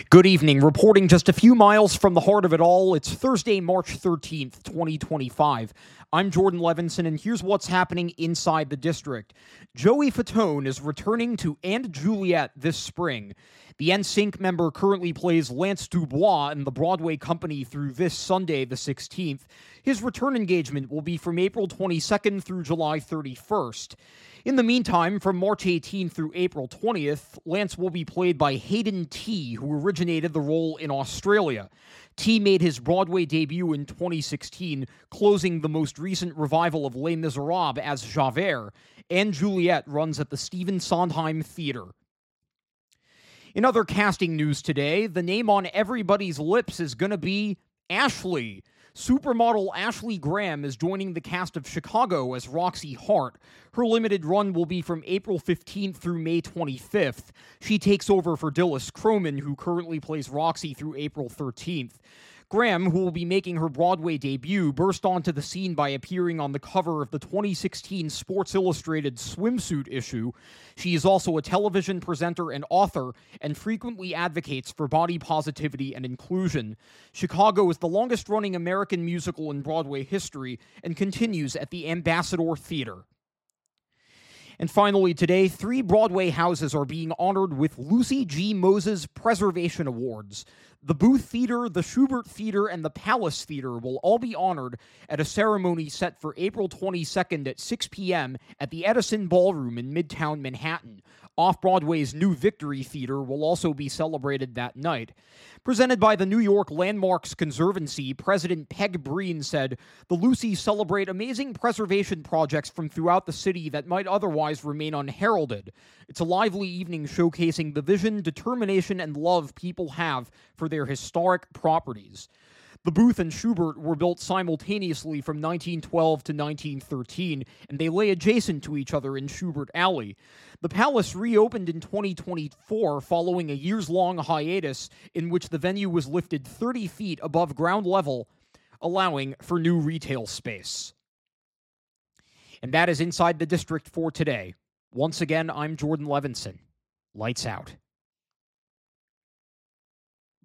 Good evening. Reporting just a few miles from the heart of it all, it's Thursday, March 13th, 2025. I'm Jordan Levinson, and here's what's happening inside the district. Joey Fatone is returning to & Juliet this spring. The NSYNC member currently plays Lance Dubois in the Broadway company through this Sunday, the 16th. His return engagement will be from April 22nd through July 31st. In the meantime, from March 18th through April 20th, Lance will be played by Hayden T., who originated the role in Australia. T made his Broadway debut in 2016, closing the most recent revival of Les Miserables as Javert, and Juliet runs at the Stephen Sondheim Theater. In other casting news today, the name on everybody's lips is going to be Ashley. Supermodel Ashley Graham is joining the cast of Chicago as Roxy Hart. Her limited run will be from April 15th through May 25th. She takes over for Dilys Croman, who currently plays Roxy through April 13th. Graham, who will be making her Broadway debut, burst onto the scene by appearing on the cover of the 2016 Sports Illustrated swimsuit issue. She is also a television presenter and author, and frequently advocates for body positivity and inclusion. Chicago is the longest-running American musical in Broadway history and continues at the Ambassador Theater. And finally today, 3 Broadway houses are being honored with Lucy G. Moses Preservation Awards. The Booth Theater, the Shubert Theater, and the Palace Theater will all be honored at a ceremony set for April 22nd at 6 p.m. at the Edison Ballroom in Midtown Manhattan. Off-Broadway's New Victory Theater will also be celebrated that night. Presented by the New York Landmarks Conservancy, President Peg Breen said, "The Lucys celebrate amazing preservation projects from throughout the city that might otherwise remain unheralded. It's a lively evening showcasing the vision, determination, and love people have for their historic properties." The Booth and Shubert were built simultaneously from 1912 to 1913, and they lay adjacent to each other in Shubert Alley. The Palace reopened in 2024 following a years-long hiatus in which the venue was lifted 30 feet above ground level, allowing for new retail space. And that is Inside the District for today. Once again, I'm Jordan Levinson. Lights out.